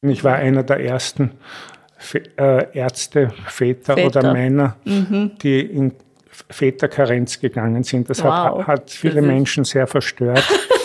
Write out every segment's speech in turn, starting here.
Ich war einer der ersten Ärzte, Väter oder Männer, die in Väterkarenz gegangen sind. Das hat viele Menschen sehr verstört.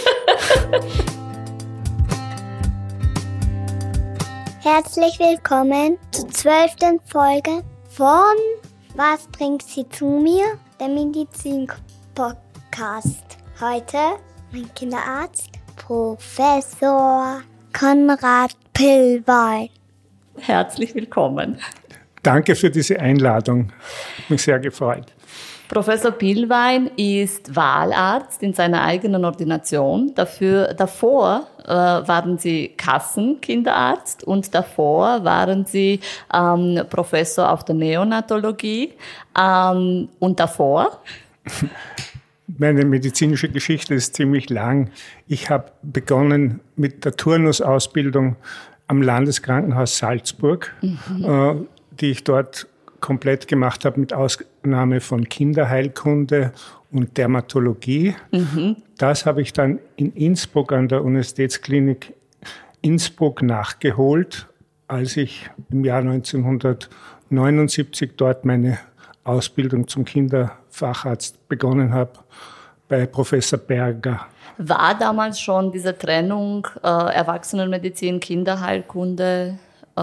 Herzlich willkommen zur 12. Folge von Was bringt sie zu mir? Der Medizin-Podcast. Heute mein Kinderarzt, Professor Konrad Pillwein. Herzlich willkommen. Danke für diese Einladung. Mich sehr gefreut. Professor Pillwein ist Wahlarzt in seiner eigenen Ordination. Davor waren Sie Kassenkinderarzt und davor waren Sie Professor auf der Neonatologie. Und davor? Meine medizinische Geschichte ist ziemlich lang. Ich habe begonnen mit der Turnusausbildung am Landeskrankenhaus Salzburg, die ich dort komplett gemacht habe mit Ausnahme von Kinderheilkunde und Dermatologie. Das habe ich dann in Innsbruck an der Universitätsklinik Innsbruck nachgeholt, als ich im Jahr 1979 dort meine Ausbildung zum Kinderfacharzt begonnen habe bei Professor Berger. War damals schon diese Trennung Erwachsenenmedizin, Kinderheilkunde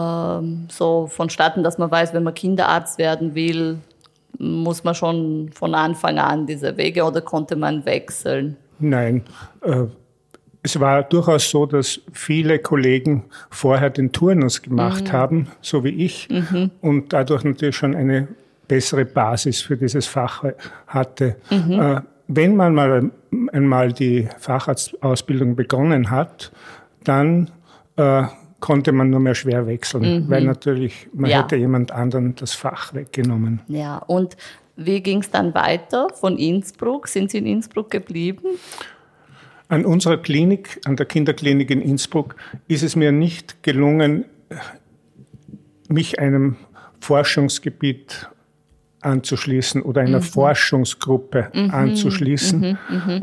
so vonstatten, dass man weiß, wenn man Kinderarzt werden will, muss man schon von Anfang an diese Wege oder konnte man wechseln? Nein, es war durchaus so, dass viele Kollegen vorher den Turnus gemacht haben, so wie ich, und dadurch natürlich schon eine bessere Basis für dieses Fach hatte. Wenn man mal einmal die Facharztausbildung begonnen hat, dann konnte man nur mehr schwer wechseln, weil natürlich man hätte jemand anderen das Fach weggenommen. Ja, und wie ging es dann weiter von Innsbruck? Sind Sie in Innsbruck geblieben? An unserer Klinik, an der Kinderklinik in Innsbruck, ist es mir nicht gelungen, mich einem Forschungsgebiet anzuschließen oder einer Forschungsgruppe anzuschließen,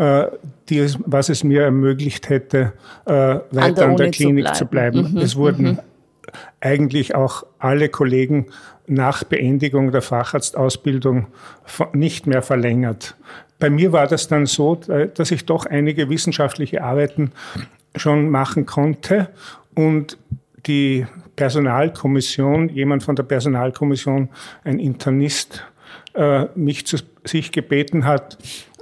was es mir ermöglicht hätte, weiter an der Klinik zu bleiben. Es wurden eigentlich auch alle Kollegen nach Beendigung der Facharztausbildung nicht mehr verlängert. Bei mir war das dann so, dass ich doch einige wissenschaftliche Arbeiten schon machen konnte und die Personalkommission, jemand von der Personalkommission, ein Internist, mich zu sich gebeten hat,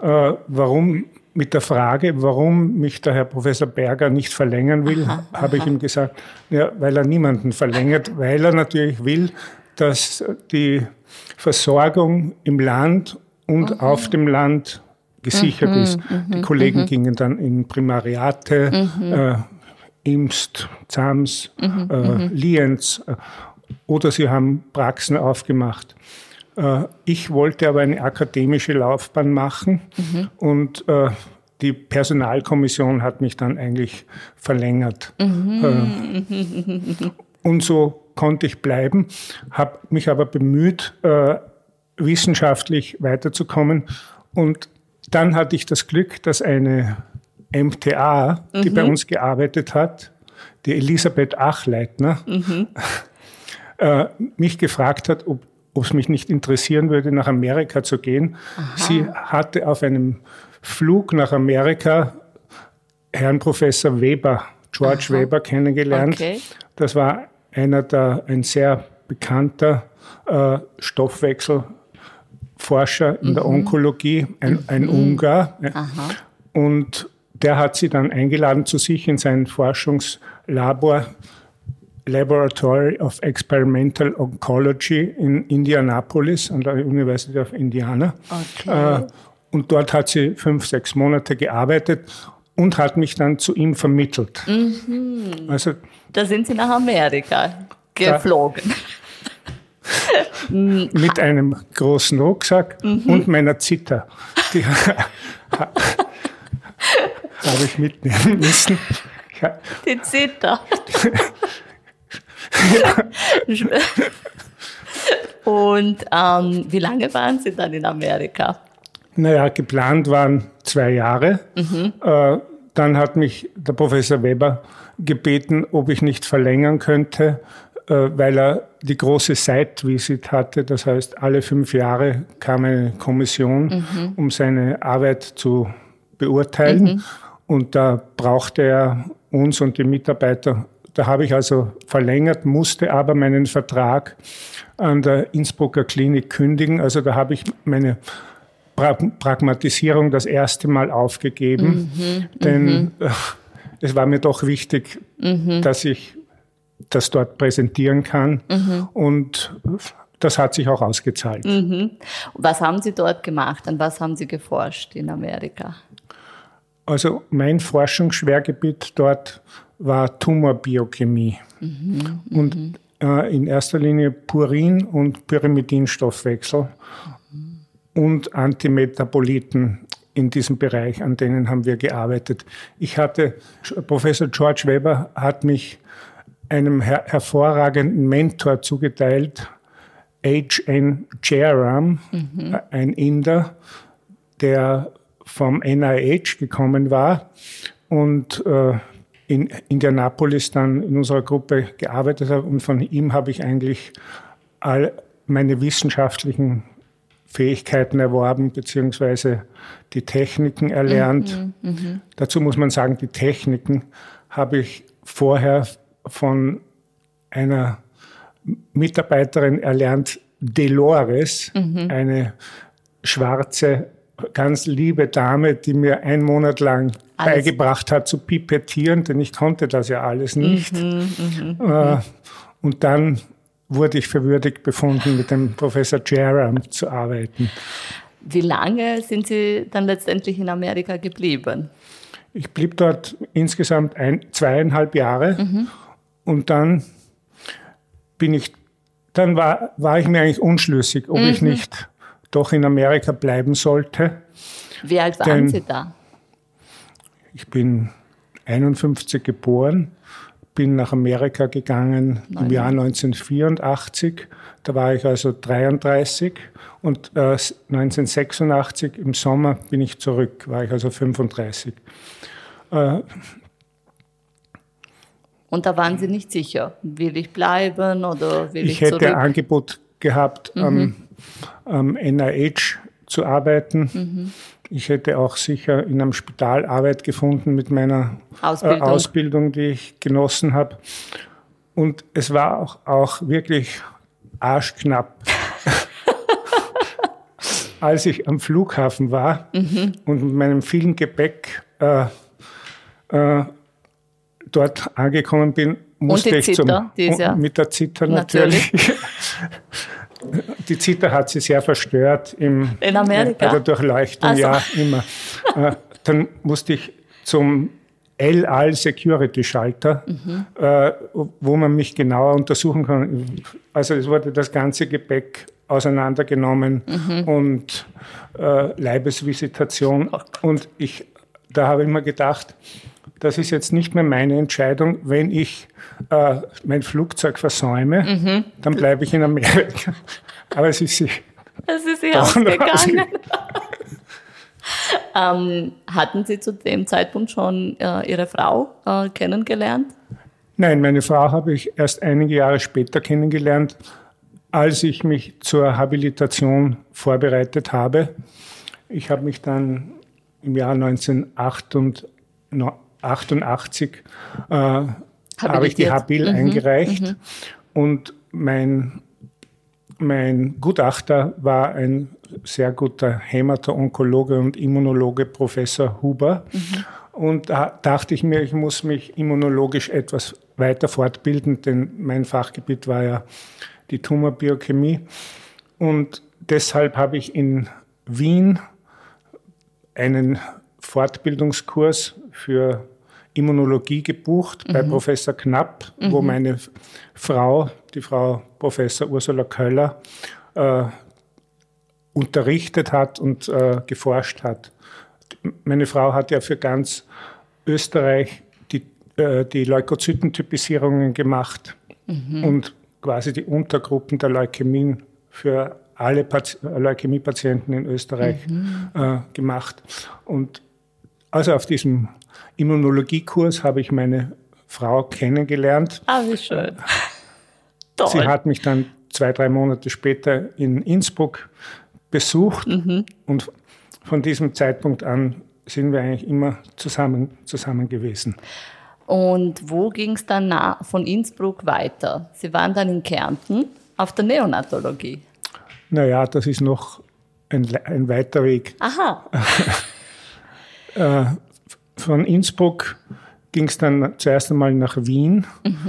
mit der Frage, warum mich der Herr Professor Berger nicht verlängern will, habe ich ihm gesagt, ja, weil er niemanden verlängert, weil er natürlich will, dass die Versorgung im Land und auf dem Land gesichert ist. Die Kollegen gingen dann in Primariate, Imst, Zams, Lienz oder sie haben Praxen aufgemacht. Ich wollte aber eine akademische Laufbahn machen und die Personalkommission hat mich dann eigentlich verlängert. Und so konnte ich bleiben, habe mich aber bemüht, wissenschaftlich weiterzukommen. Und dann hatte ich das Glück, dass eine MTA, die bei uns gearbeitet hat, die Elisabeth Achleitner, mich gefragt hat, ob es mich nicht interessieren würde, nach Amerika zu gehen. Sie hatte auf einem Flug nach Amerika Herrn Professor Weber, George Weber, kennengelernt. Okay. Das war ein sehr bekannter Stoffwechselforscher in der Onkologie, ein Ungar. Und der hat sie dann eingeladen zu sich in sein Forschungslabor, Laboratory of Experimental Oncology in Indianapolis an der University of Indiana. Okay. Und dort hat sie 5-6 Monate gearbeitet und hat mich dann zu ihm vermittelt. Also, da sind Sie nach Amerika geflogen. Mit einem großen Rucksack und meiner Zither. Die habe ich mitnehmen müssen. Die Zither. Und wie lange waren Sie dann in Amerika? Naja, geplant waren 2 Jahre. dann hat mich der Professor Weber gebeten, ob ich nicht verlängern könnte, weil er die große Site-Visit hatte. Das heißt, alle 5 Jahre kam eine Kommission, um seine Arbeit zu beurteilen. Und da brauchte er uns und die Mitarbeiter. Da habe ich also verlängert, musste aber meinen Vertrag an der Innsbrucker Klinik kündigen. Also da habe ich meine Pragmatisierung das erste Mal aufgegeben, denn es war mir doch wichtig, dass ich das dort präsentieren kann und das hat sich auch ausgezahlt. Was haben Sie dort gemacht? An was haben Sie geforscht in Amerika? Also mein Forschungsschwergebiet dort war Tumorbiochemie und in erster Linie Purin- und Pyrimidinstoffwechsel und Antimetaboliten in diesem Bereich, an denen haben wir gearbeitet. Professor George Weber hat mich einem hervorragenden Mentor zugeteilt, H.N. Jairam, ein Inder, der vom NIH gekommen war und in Indianapolis dann in unserer Gruppe gearbeitet hat. Und von ihm habe ich eigentlich all meine wissenschaftlichen Fähigkeiten erworben, beziehungsweise die Techniken erlernt. Dazu muss man sagen, die Techniken habe ich vorher von einer Mitarbeiterin erlernt, Dolores, eine schwarze, ganz liebe Dame, die mir 1 Monat lang beigebracht hat zu pipettieren, denn ich konnte das ja alles nicht. Und dann wurde ich für würdig befunden, mit dem Professor Jairam zu arbeiten. Wie lange sind Sie dann letztendlich in Amerika geblieben? Ich blieb dort insgesamt 2,5 Jahre und dann war ich mir eigentlich unschlüssig, ob ich nicht doch in Amerika bleiben sollte. Wie alt waren Sie da? Ich bin 51 geboren, bin nach Amerika gegangen im Jahr 1984. Da war ich also 33 und 1986 im Sommer bin ich zurück, war ich also 35. Und da waren Sie nicht sicher, will ich bleiben oder will ich zurück? Ich hätte Angebot gehabt, am NIH zu arbeiten. Ich hätte auch sicher in einem Spital Arbeit gefunden mit meiner Ausbildung, die ich genossen habe. Und es war auch wirklich arschknapp. Als ich am Flughafen war und mit meinem vielen Gepäck dort angekommen bin, musste ich mit der Zither natürlich. Die Zither hat sie sehr verstört in Amerika. Bei der Durchleuchtung, ja, immer. Dann musste ich zum El Al Security Schalter, wo man mich genauer untersuchen kann. Also es wurde das ganze Gepäck auseinandergenommen und Leibesvisitation. Und da habe ich mir gedacht, das ist jetzt nicht mehr meine Entscheidung. Wenn ich mein Flugzeug versäume, dann bleibe ich in Amerika. Aber es ist sie ausgegangen. Hatten Sie zu dem Zeitpunkt schon Ihre Frau kennengelernt? Nein, meine Frau habe ich erst einige Jahre später kennengelernt, als ich mich zur Habilitation vorbereitet habe. Ich habe mich dann im Jahr 1988 habe ich die Habil eingereicht und mein Gutachter war ein sehr guter Hämato-Onkologe und Immunologe, Professor Huber. Und da dachte ich mir, ich muss mich immunologisch etwas weiter fortbilden, denn mein Fachgebiet war ja die Tumorbiochemie. Und deshalb habe ich in Wien einen Fortbildungskurs für Immunologie gebucht bei Professor Knapp, wo meine Frau, die Frau Professor Ursula Köller, unterrichtet hat und geforscht hat. Meine Frau hat ja für ganz Österreich die Leukozytentypisierungen gemacht und quasi die Untergruppen der Leukämien für alle Leukämiepatienten in Österreich gemacht. Und Also auf diesem Immunologiekurs habe ich meine Frau kennengelernt. Ah, wie schön. Toll. Sie hat mich dann 2-3 Monate später in Innsbruck besucht und von diesem Zeitpunkt an sind wir eigentlich immer zusammen gewesen. Und wo ging es dann von Innsbruck weiter? Sie waren dann in Kärnten auf der Neonatologie. Naja, das ist noch ein weiter Weg. Aha. Von Innsbruck ging es dann zuerst einmal nach Wien.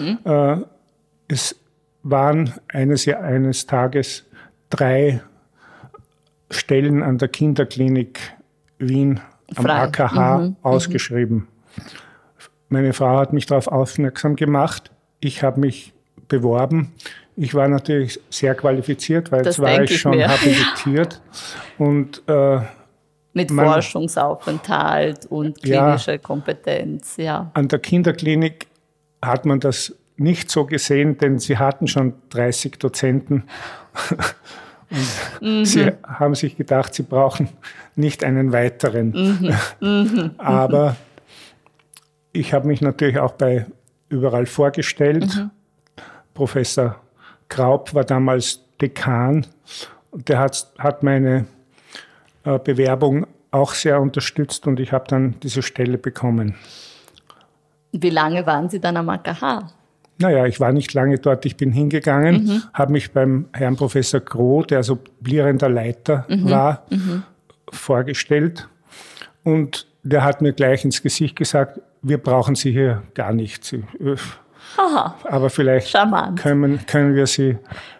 Es waren eines Tages 3 Stellen an der Kinderklinik Wien am AKH ausgeschrieben. Meine Frau hat mich darauf aufmerksam gemacht. Ich habe mich beworben. Ich war natürlich sehr qualifiziert, weil jetzt war ich schon habilitiert. Und, mit Forschungsaufenthalt und klinischer Kompetenz, ja. An der Kinderklinik hat man das nicht so gesehen, denn sie hatten schon 30 Dozenten. Und sie haben sich gedacht, sie brauchen nicht einen weiteren. Aber ich habe mich natürlich auch überall vorgestellt. Professor Kraup war damals Dekan. Und der hat meine Bewerbung auch sehr unterstützt und ich habe dann diese Stelle bekommen. Wie lange waren Sie dann am AKH? Naja, ich war nicht lange dort. Ich bin hingegangen, habe mich beim Herrn Professor Groh, der sublierender Leiter war, vorgestellt. Und der hat mir gleich ins Gesicht gesagt, wir brauchen Sie hier gar nicht. Aha. Aber vielleicht können wir Sie,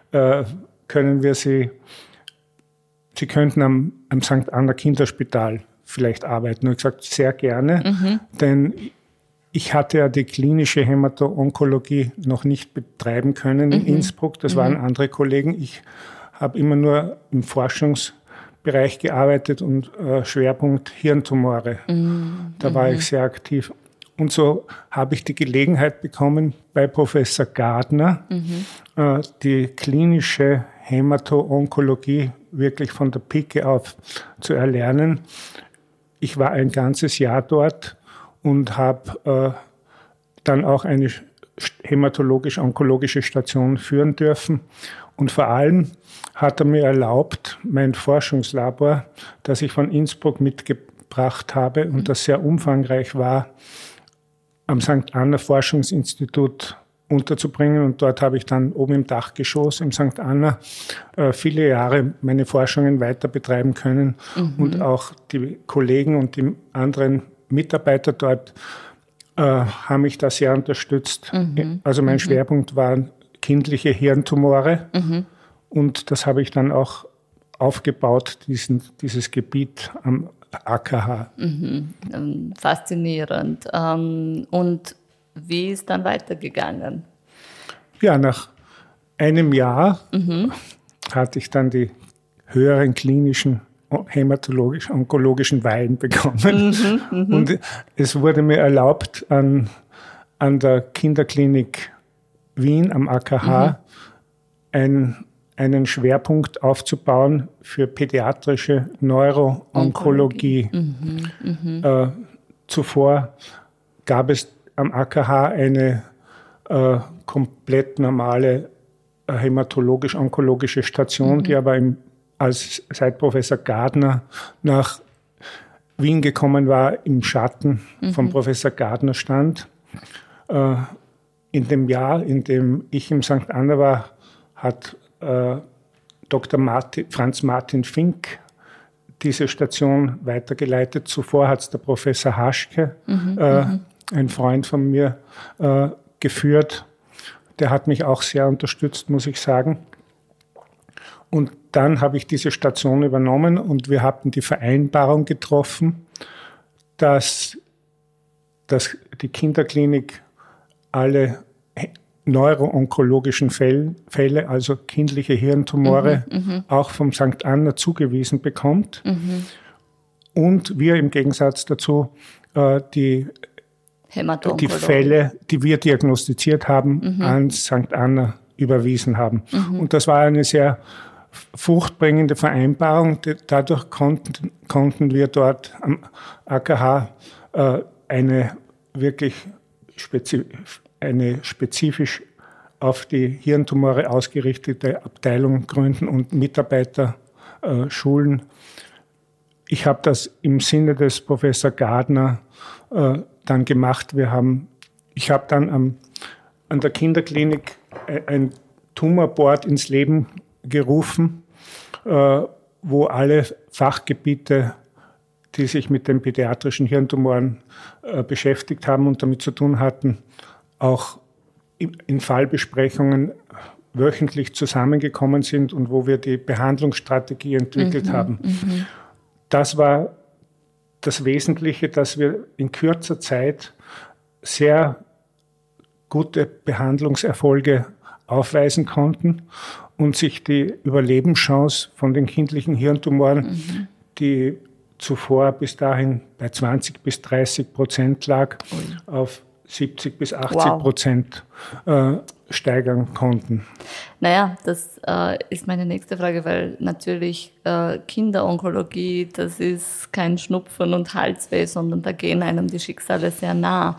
Sie könnten am St. Anna Kinderspital vielleicht arbeiten. Und ich habe gesagt, sehr gerne, denn ich hatte ja die klinische Hämato-Onkologie noch nicht betreiben können in Innsbruck. Das waren andere Kollegen. Ich habe immer nur im Forschungsbereich gearbeitet und Schwerpunkt Hirntumore. Da war ich sehr aktiv. Und so habe ich die Gelegenheit bekommen, bei Professor Gardner die klinische Hämato-Onkologie wirklich von der Pike auf zu erlernen. Ich war ein ganzes Jahr dort und habe dann auch eine hämatologisch-onkologische Station führen dürfen. Und vor allem hat er mir erlaubt, mein Forschungslabor, das ich von Innsbruck mitgebracht habe und das sehr umfangreich war, am St. Anna Forschungsinstitut unterzubringen. Und dort habe ich dann oben im Dachgeschoss im St. Anna viele Jahre meine Forschungen weiter betreiben können. Und auch die Kollegen und die anderen Mitarbeiter dort haben mich da sehr unterstützt. Also mein Schwerpunkt waren kindliche Hirntumore. Und das habe ich dann auch aufgebaut, dieses Gebiet am AKH. Faszinierend. Und wie ist dann weitergegangen? Ja, nach einem Jahr hatte ich dann die höheren klinischen hämatologisch-onkologischen Weihen bekommen. Und es wurde mir erlaubt, an der Kinderklinik Wien am AKH einen Schwerpunkt aufzubauen für pädiatrische Neuro-Onkologie. Zuvor gab es am AKH eine komplett normale hämatologisch-onkologische Station, die aber seit Professor Gardner nach Wien gekommen war, im Schatten von Professor Gardner stand. In dem Jahr, in dem ich im St. Anna war, hat Dr. Franz Martin Fink diese Station weitergeleitet. Zuvor hat es der Professor Haschke, ein Freund von mir, geführt. Der hat mich auch sehr unterstützt, muss ich sagen. Und dann habe ich diese Station übernommen und wir hatten die Vereinbarung getroffen, dass die Kinderklinik alle neuro-onkologischen Fälle, also kindliche Hirntumore, auch vom St. Anna zugewiesen bekommt. Und wir im Gegensatz dazu die Fälle, die wir diagnostiziert haben, an St. Anna überwiesen haben. Und das war eine sehr fruchtbringende Vereinbarung. Dadurch konnten wir dort am AKH eine spezifisch auf die Hirntumore ausgerichtete Abteilung gründen und Mitarbeiter schulen. Ich habe das im Sinne des Professor Gardner dann gemacht. Ich habe dann an der Kinderklinik ein Tumorboard ins Leben gerufen, wo alle Fachgebiete, die sich mit den pädiatrischen Hirntumoren beschäftigt haben und damit zu tun hatten, auch in Fallbesprechungen wöchentlich zusammengekommen sind und wo wir die Behandlungsstrategie entwickelt haben. Das war das Wesentliche, dass wir in kürzer Zeit sehr gute Behandlungserfolge aufweisen konnten und sich die Überlebenschance von den kindlichen Hirntumoren, die zuvor bis dahin bei 20-30% lag, auf 70-80% steigern konnten. Naja, das ist meine nächste Frage, weil natürlich Kinderonkologie, das ist kein Schnupfen und Halsweh, sondern da gehen einem die Schicksale sehr nah.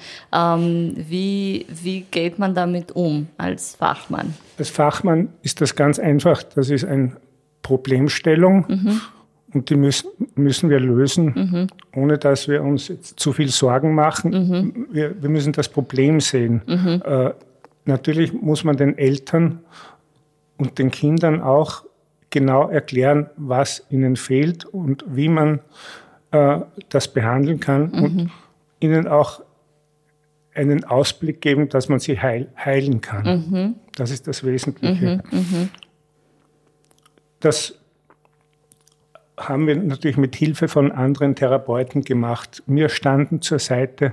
Wie geht man damit um als Fachmann? Als Fachmann ist das ganz einfach. Das ist eine Problemstellung und die müssen wir lösen, ohne dass wir uns jetzt zu viel Sorgen machen. Wir müssen das Problem sehen. Natürlich muss man den Eltern und den Kindern auch genau erklären, was ihnen fehlt und wie man das behandeln kann und ihnen auch einen Ausblick geben, dass man sie heilen kann. Das ist das Wesentliche. Das haben wir natürlich mit Hilfe von anderen Therapeuten gemacht. Mir standen zur Seite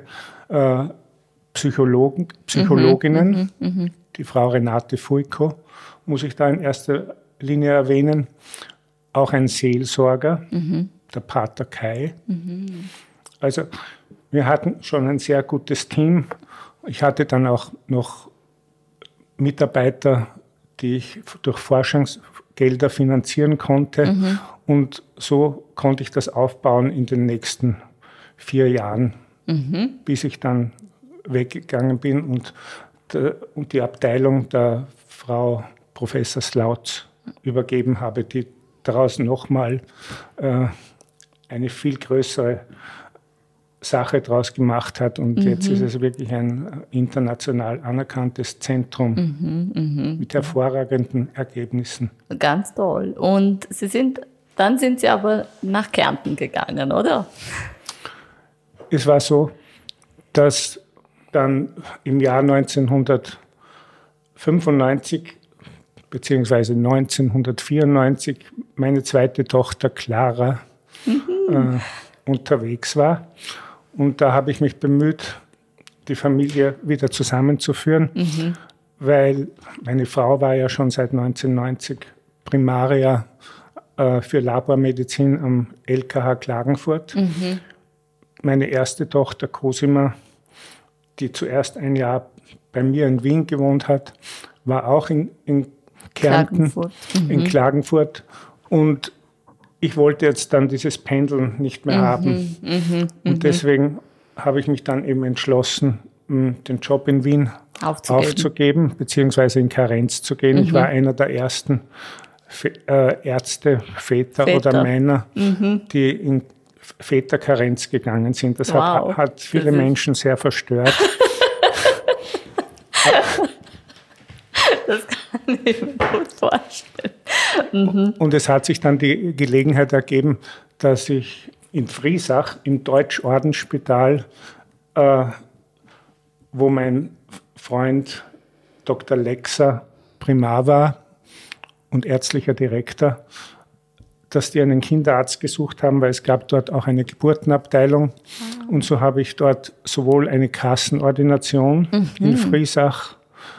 Psychologinnen, die Frau Renate Fulko, muss ich da in erster Linie erwähnen, auch ein Seelsorger, der Pater Kai. Also wir hatten schon ein sehr gutes Team. Ich hatte dann auch noch Mitarbeiter, die ich durch Forschungsgelder finanzieren konnte. Und so konnte ich das aufbauen in den nächsten 4 Jahren, bis ich dann weggegangen bin und die Abteilung der Frau Professor Slautz übergeben habe, die daraus nochmal eine viel größere Sache daraus gemacht hat. Und jetzt ist es wirklich ein international anerkanntes Zentrum mit hervorragenden Ergebnissen. Ganz toll. Und dann sind Sie aber nach Kärnten gegangen, oder? Es war so, dass dann im Jahr 1995 bzw. 1994 meine zweite Tochter Clara unterwegs war. Und da habe ich mich bemüht, die Familie wieder zusammenzuführen, weil meine Frau war ja schon seit 1990 Primaria für Labormedizin am LKH Klagenfurt. Meine erste Tochter Cosima, die zuerst ein Jahr bei mir in Wien gewohnt hat, war auch in Kärnten, in Klagenfurt. Und ich wollte jetzt dann dieses Pendeln nicht mehr haben. Und deswegen habe ich mich dann eben entschlossen, den Job in Wien aufzugeben beziehungsweise in Karenz zu gehen. Ich war einer der ersten Ärzte, Väter oder Männer, die in Väterkarenz gegangen sind. Das hat viele Menschen sehr verstört. Das kann ich mir gut vorstellen. Und es hat sich dann die Gelegenheit ergeben, dass ich in Friesach im Deutschordensspital, wo mein Freund Dr. Lexer Primar war und ärztlicher Direktor, dass die einen Kinderarzt gesucht haben, weil es gab dort auch eine Geburtenabteilung. Und so habe ich dort sowohl eine Kassenordination in Friesach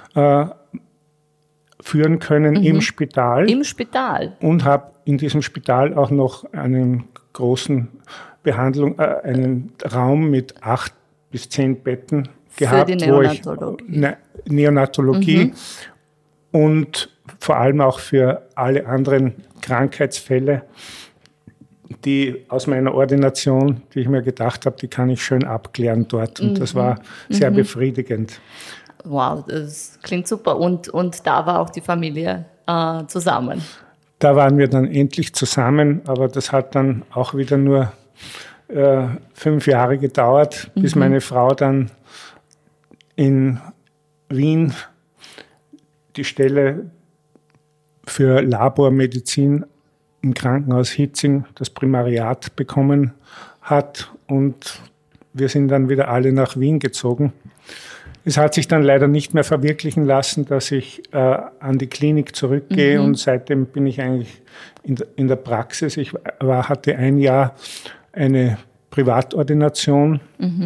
führen können im Spital. Im Spital. Und habe in diesem Spital auch noch einen großen einen Raum mit 8 bis 10 Betten gehabt. Für die Neonatologie. Neonatologie. Und vor allem auch für alle anderen Krankheitsfälle, die aus meiner Ordination, die ich mir gedacht habe, die kann ich schön abklären dort. Und das war sehr befriedigend. Wow, das klingt super. Und da war auch die Familie zusammen. Da waren wir dann endlich zusammen, aber das hat dann auch wieder nur 5 Jahre gedauert, bis meine Frau dann in Wien die Stelle für Labormedizin im Krankenhaus Hitzing, das Primariat, bekommen hat. Und wir sind dann wieder alle nach Wien gezogen. Es hat sich dann leider nicht mehr verwirklichen lassen, dass ich an die Klinik zurückgehe. Und seitdem bin ich eigentlich in der Praxis. Ich hatte 1 Jahr eine Privatordination,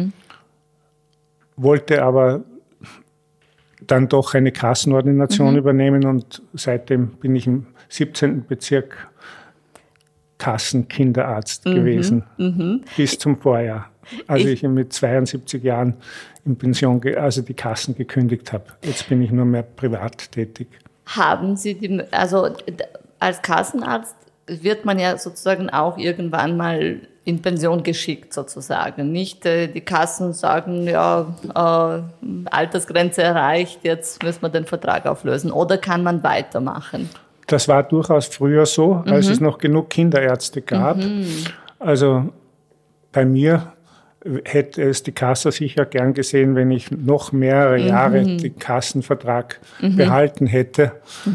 wollte aber dann doch eine Kassenordination übernehmen. Und seitdem bin ich im 17. Bezirk Kassenkinderarzt gewesen, bis zum Vorjahr, als ich mit 72 Jahren in Pension, also die Kassen gekündigt habe. Jetzt bin ich nur mehr privat tätig. Haben Sie also als Kassenarzt wird man ja sozusagen auch irgendwann mal in Pension geschickt sozusagen. Nicht die Kassen sagen, ja, Altersgrenze erreicht, jetzt müssen wir den Vertrag auflösen. Oder kann man weitermachen? Das war durchaus früher so, als es noch genug Kinderärzte gab. Also bei mir hätte es die Kasse sicher gern gesehen, wenn ich noch mehrere Jahre den Kassenvertrag behalten hätte.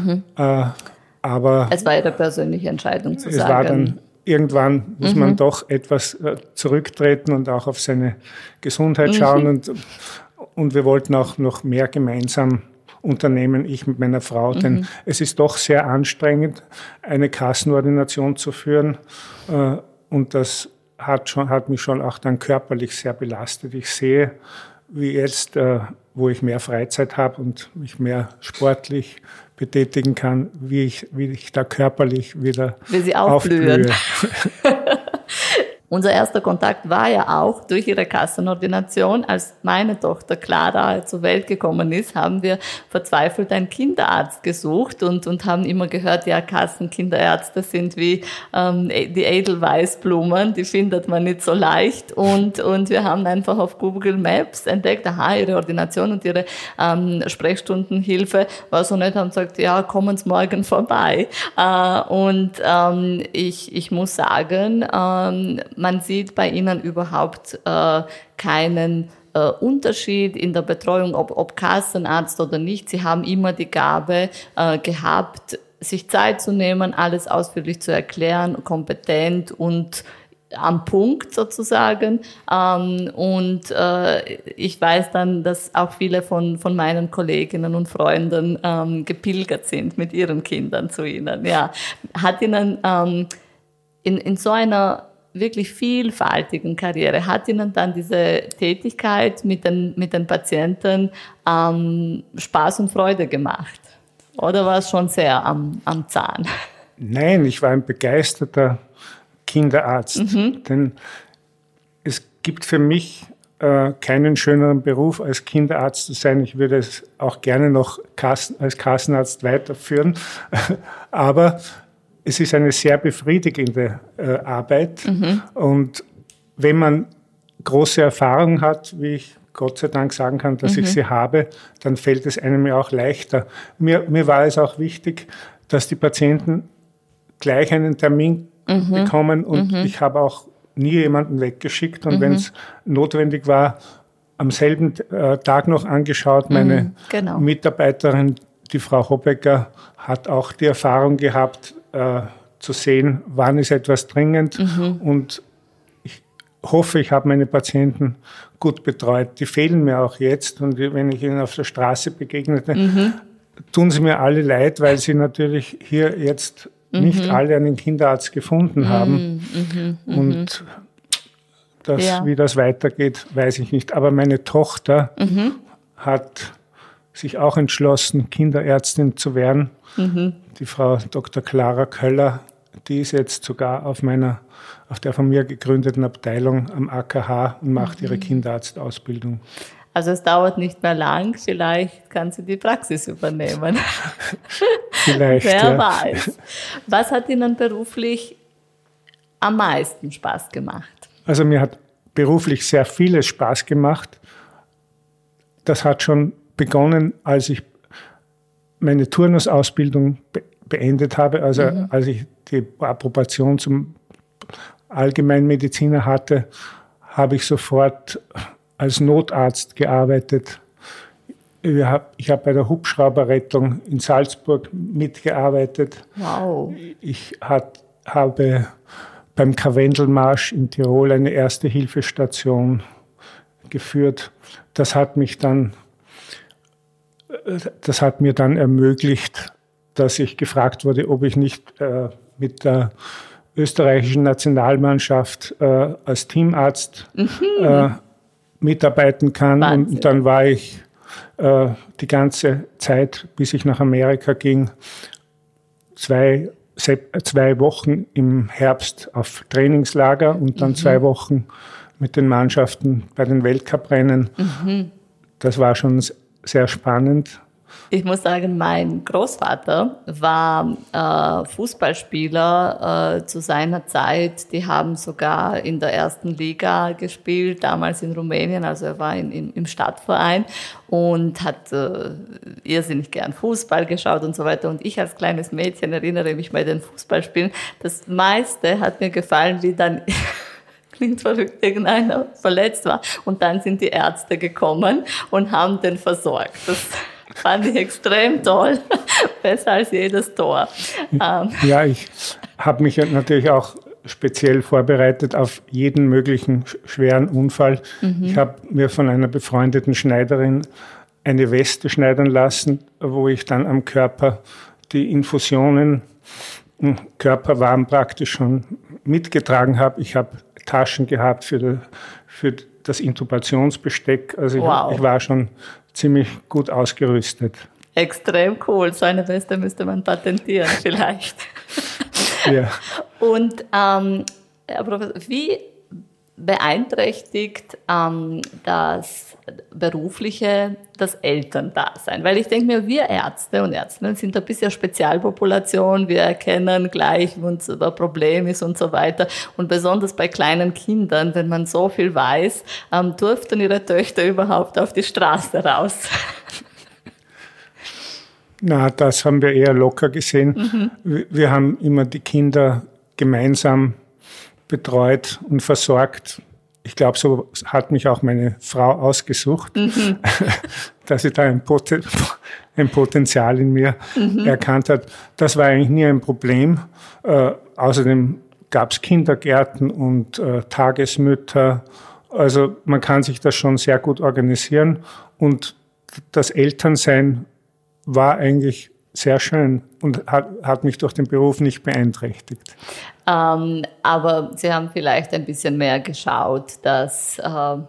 Aber es war Ihre persönliche Entscheidung zu sagen. Es war dann irgendwann, muss man doch etwas zurücktreten und auch auf seine Gesundheit schauen. Und wir wollten auch noch mehr gemeinsam unternehmen, ich mit meiner Frau, denn es ist doch sehr anstrengend, eine Kassenordination zu führen. Und das hat mich schon auch dann körperlich sehr belastet. Ich sehe, wie jetzt, wo ich mehr Freizeit habe und mich mehr sportlich betätigen kann, wie ich da körperlich wieder aufblühe. Unser erster Kontakt war ja auch durch Ihre Kassenordination. Als meine Tochter Clara zur Welt gekommen ist, haben wir verzweifelt einen Kinderarzt gesucht und haben immer gehört, ja, Kassenkinderärzte sind wie die Edelweißblumen, die findet man nicht so leicht. Und wir haben einfach auf Google Maps entdeckt, Ihre Ordination und Ihre Sprechstundenhilfe war so nett, haben gesagt, ja, kommen Sie morgen vorbei. Ich muss sagen, man sieht bei Ihnen überhaupt keinen Unterschied in der Betreuung, ob Kassenarzt oder nicht. Sie haben immer die Gabe gehabt, sich Zeit zu nehmen, alles ausführlich zu erklären, kompetent und am Punkt sozusagen. Ich weiß dann, dass auch viele von meinen Kolleginnen und Freunden gepilgert sind mit ihren Kindern zu Ihnen. Ja. Hat Ihnen in so einer wirklich vielfältigen Karriere, hat Ihnen dann diese Tätigkeit mit den Patienten Spaß und Freude gemacht? Oder war es schon sehr am Zahn? Nein, ich war ein begeisterter Kinderarzt. Denn es gibt für mich keinen schöneren Beruf als Kinderarzt zu sein. Ich würde es auch gerne noch als Kassenarzt weiterführen. Aber es ist eine sehr befriedigende Arbeit. Und wenn man große Erfahrung hat, wie ich Gott sei Dank sagen kann, dass ich sie habe, dann fällt es einem ja auch leichter. Mir war es auch wichtig, dass die Patienten gleich einen Termin bekommen und ich habe auch nie jemanden weggeschickt. Und wenn es notwendig war, am selben Tag noch angeschaut. Meine Mitarbeiterin, die Frau Hoppecker, hat auch die Erfahrung gehabt, zu sehen, wann ist etwas dringend. Und ich hoffe, ich habe meine Patienten gut betreut. Die fehlen mir auch jetzt. Und wenn ich ihnen auf der Straße begegnete, tun sie mir alle leid, weil sie natürlich hier jetzt nicht alle einen Kinderarzt gefunden haben. Und wie das weitergeht, weiß ich nicht. Aber meine Tochter hat sich auch entschlossen, Kinderärztin zu werden. Die Frau Dr. Clara Köller, die ist jetzt sogar auf der von mir gegründeten Abteilung am AKH und macht ihre Kinderarztausbildung. Also es dauert nicht mehr lang, vielleicht kann sie die Praxis übernehmen. Vielleicht, Wer weiß. Was hat Ihnen beruflich am meisten Spaß gemacht? Also mir hat beruflich sehr vieles Spaß gemacht. Das hat schon begonnen, als ich meine Turnusausbildung beendet habe, also als ich die Approbation zum Allgemeinmediziner hatte, habe ich sofort als Notarzt gearbeitet. Ich habe bei der Hubschrauberrettung in Salzburg mitgearbeitet. Wow. Ich habe beim Karwendelmarsch in Tirol eine Erste-Hilfe-Station geführt. Das hat mir dann ermöglicht, dass ich gefragt wurde, ob ich nicht mit der österreichischen Nationalmannschaft als Teamarzt mitarbeiten kann. Wahnsinn. Und dann war ich die ganze Zeit, bis ich nach Amerika ging, 2 Wochen im Herbst auf Trainingslager und dann 2 Wochen mit den Mannschaften bei den Weltcuprennen. Das war schon sehr spannend. Ich muss sagen, mein Großvater war Fußballspieler zu seiner Zeit. Die haben sogar in der ersten Liga gespielt, damals in Rumänien. Also er war im Stadtverein und hat irrsinnig gern Fußball geschaut und so weiter. Und ich als kleines Mädchen erinnere mich bei den Fußballspielen. Das meiste hat mir gefallen, wie dann... klingt verrückt, irgendeiner verletzt war. Und dann sind die Ärzte gekommen und haben den versorgt. Das fand ich extrem toll. Besser als jedes Tor. Ja, ich habe mich natürlich auch speziell vorbereitet auf jeden möglichen schweren Unfall. Ich habe mir von einer befreundeten Schneiderin eine Weste schneidern lassen, wo ich dann am Körper die Infusionen körperwarm praktisch schon mitgetragen habe. Ich habe Taschen gehabt für das Intubationsbesteck. Also Wow. Ich war schon ziemlich gut ausgerüstet. Extrem cool. So eine Weste müsste man patentieren vielleicht. Ja. Und Herr Professor, wie beeinträchtigt das Berufliche das Elterndasein? Weil ich denke mir, wir Ärzte und Ärztinnen sind ein bisschen Spezialpopulation. Wir erkennen gleich, wenn es ein Problem ist und so weiter. Und besonders bei kleinen Kindern, wenn man so viel weiß, durften Ihre Töchter überhaupt auf die Straße raus? Na, das haben wir eher locker gesehen. Wir haben immer die Kinder gemeinsam betreut und versorgt. Ich glaube, so hat mich auch meine Frau ausgesucht, dass sie da ein Potenzial in mir erkannt hat. Das war eigentlich nie ein Problem. Außerdem gab es Kindergärten und Tagesmütter. Also man kann sich das schon sehr gut organisieren. Und das Elternsein war eigentlich sehr schön und hat mich durch den Beruf nicht beeinträchtigt. Aber Sie haben vielleicht ein bisschen mehr geschaut, dass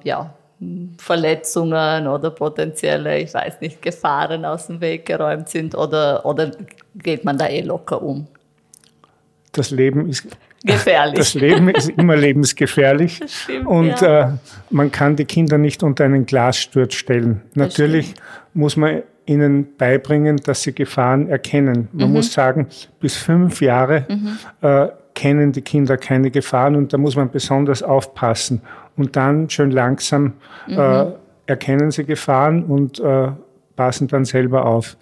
Verletzungen oder potenzielle, ich weiß nicht, Gefahren aus dem Weg geräumt sind oder geht man da locker um? Das Leben ist gefährlich. Das Leben ist immer lebensgefährlich. Das stimmt, und man kann die Kinder nicht unter einen Glassturz stellen. Natürlich muss man ihnen beibringen, dass sie Gefahren erkennen. Man muss sagen, bis 5 Jahre kennen die Kinder keine Gefahren und da muss man besonders aufpassen. Und dann schön langsam erkennen sie Gefahren und passen dann selber auf.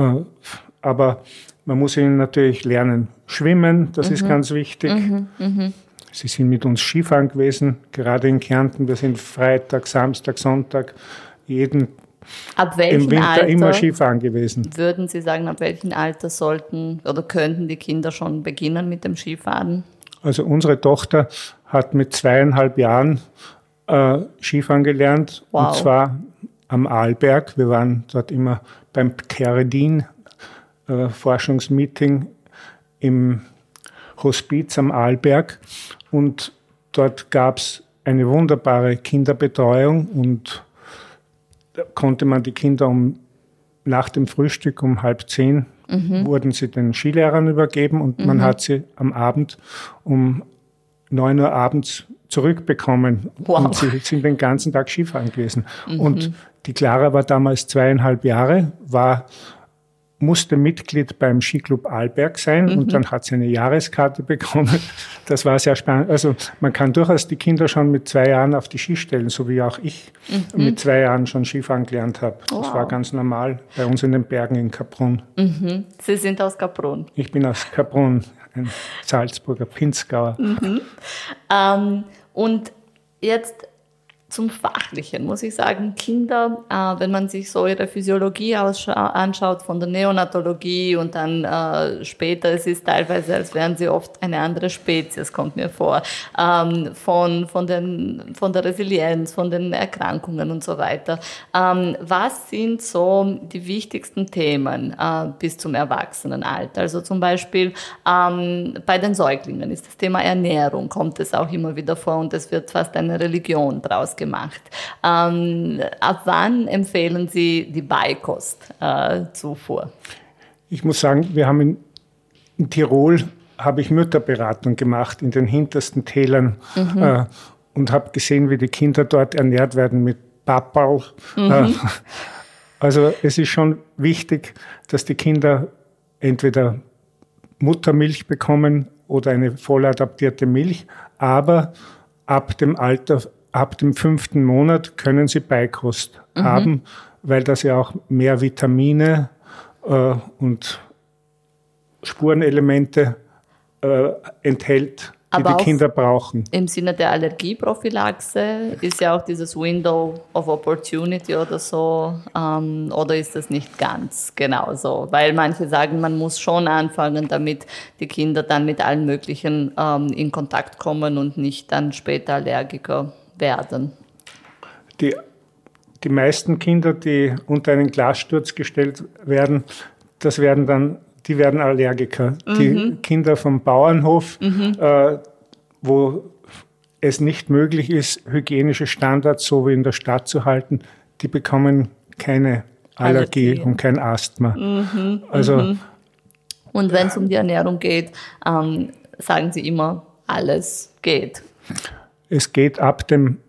Aber man muss ihnen natürlich lernen. Schwimmen, das ist ganz wichtig. Sie sind mit uns Skifahren gewesen, gerade in Kärnten. Wir sind Freitag, Samstag, Sonntag, ab welchem im Winter Alter immer Skifahren gewesen. würden Sie sagen, ab welchem Alter sollten oder könnten die Kinder schon beginnen mit dem Skifahren? Also unsere Tochter hat mit 2,5 Jahren Skifahren gelernt. Wow. Und zwar am Arlberg. Wir waren dort immer beim Pteridin Forschungsmeeting im Hospiz am Arlberg. Und dort gab es eine wunderbare Kinderbetreuung und da konnte man die Kinder nach dem Frühstück um 9:30 wurden sie den Skilehrern übergeben und man hat sie am Abend um 9 Uhr abends zurückbekommen. Wow. Und sie sind den ganzen Tag Skifahren gewesen. Und die Clara war damals 2,5 Jahre, war musste Mitglied beim Skiclub Arlberg sein und dann hat sie eine Jahreskarte bekommen. Das war sehr spannend. Also man kann durchaus die Kinder schon mit 2 Jahren auf die Ski stellen, so wie auch ich mit 2 Jahren schon Skifahren gelernt habe. Wow. Das war ganz normal bei uns in den Bergen in Kaprun. Sie sind aus Kaprun. Ich bin aus Kaprun, ein Salzburger Pinzgauer. Und jetzt zum Fachlichen muss ich sagen, Kinder, wenn man sich so ihre Physiologie anschaut von der Neonatologie und dann später, es ist teilweise, als wären sie oft eine andere Spezies, kommt mir vor, von der Resilienz, von den Erkrankungen und so weiter. Was sind so die wichtigsten Themen bis zum Erwachsenenalter? Also zum Beispiel bei den Säuglingen ist das Thema Ernährung, kommt es auch immer wieder vor und es wird fast eine Religion draus gemacht. Ab wann empfehlen Sie die Beikostzufuhr? Ich muss sagen, wir haben in Tirol habe ich Mütterberatung gemacht in den hintersten Tälern und habe gesehen, wie die Kinder dort ernährt werden mit Papperl. Also es ist schon wichtig, dass die Kinder entweder Muttermilch bekommen oder eine voll adaptierte Milch, aber ab dem 5. Monat können sie Beikost haben, weil das ja auch mehr Vitamine und Spurenelemente enthält, die Aber die Kinder brauchen. Im Sinne der Allergieprophylaxe ist ja auch dieses Window of Opportunity oder so, oder ist das nicht ganz genau so? Weil manche sagen, man muss schon anfangen, damit die Kinder dann mit allen möglichen in Kontakt kommen und nicht dann später Allergiker werden. Die meisten Kinder, die unter einen Glassturz gestellt werden, die werden Allergiker. Die Kinder vom Bauernhof, wo es nicht möglich ist, hygienische Standards so wie in der Stadt zu halten, die bekommen keine Allergie und kein Asthma. Und wenn es um die Ernährung geht, sagen Sie immer, alles geht. Es geht ab dem